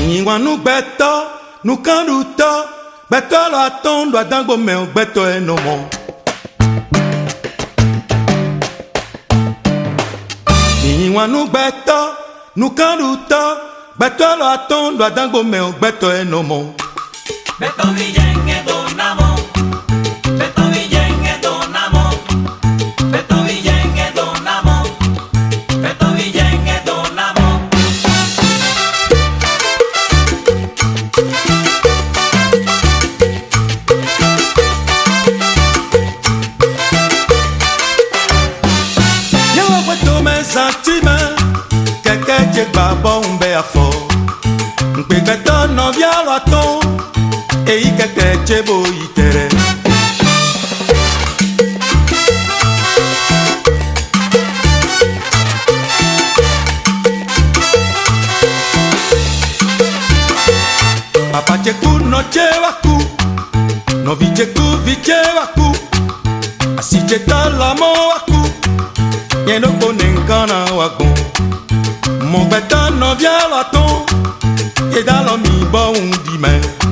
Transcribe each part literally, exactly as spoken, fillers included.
Ìyìnwá nu gbẹtọ, nu kan du tọ, gbẹtọ lọ atọn do adagbo mẹ o gbẹtọ ẹ nọ mọ. Ìyìnwá nu gbẹtọ, nu kan du tọ, gbẹtọ lọ atọn do adagbo mẹ o gbẹtọ ẹ nọ mọ. Gbẹtọ mi jẹngẹ do namọ, gbẹtọ mi jẹngẹ do namọ, gbẹtọ mi jẹngẹ do namọ, gbẹtọ mi jẹngẹ do namọ. Yẹwò gbẹtọ mẹ santimẹ, kẹkẹ jẹ gbàgbọ́ ń bẹ afọ, nkpé gbẹtọ nọvia lọ atọn. Eyi kẹkẹ tsebo yi tẹrẹ. Papa tseku nọ tse wa ku, nọvi tseku vi tse wa ku, asi tsetɔ lamɔ wa ku, yẹnogbo ne nkana wa gbɔn. Mɔgbɛtɔ nɔvia wa tɔn, yedalɔ mi bɔ ŋu di mɛ.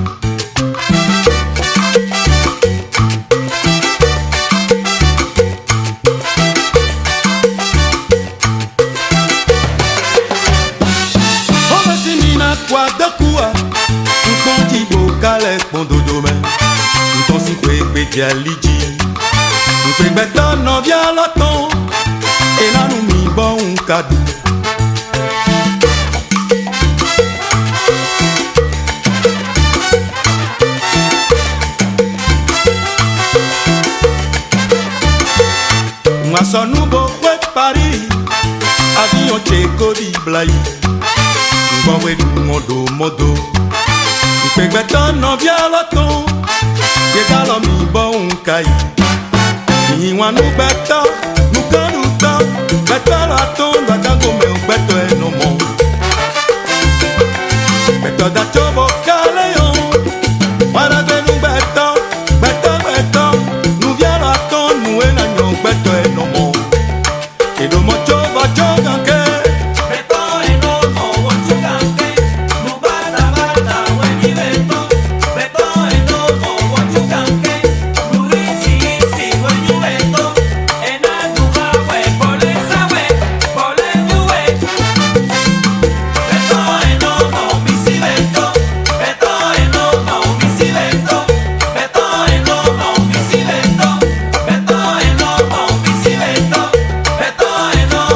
Kwadakua, nkpɔnti bo kalẹ kpɔndodo mɛ, ntɔsi kpe gbedze alidzi, nkpegbɛtɔ nɔvia lɔtɔn, elanu mi bɔ nkadu. Ŋmasɔnu bo kpe Paris, avion tse kodi blayi. Gbɔnwe ŋɔdo mɔdo, nkpegbɛtɔ nɔvia lɔtɔn, yedalɔ mi bɔ nka yi. Ìyìnwá nu gbɛtɔ, nukanu tɔ, gbɛtɔ lɔtɔn do adago mɛ o gbɛtɔ yɛ nɔ mɔ. Gbɛtɔ datso bo kale yɔ, wadagbe nu gbɛtɔ, gbɛtɔ gbɛtɔ, nuvia lɔtɔn nu ena nyɔ gbɛtɔ yɛ nɔ mɔ. Edomɔ tso va tso ganke.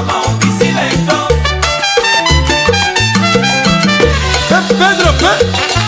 Pedro, Pedro.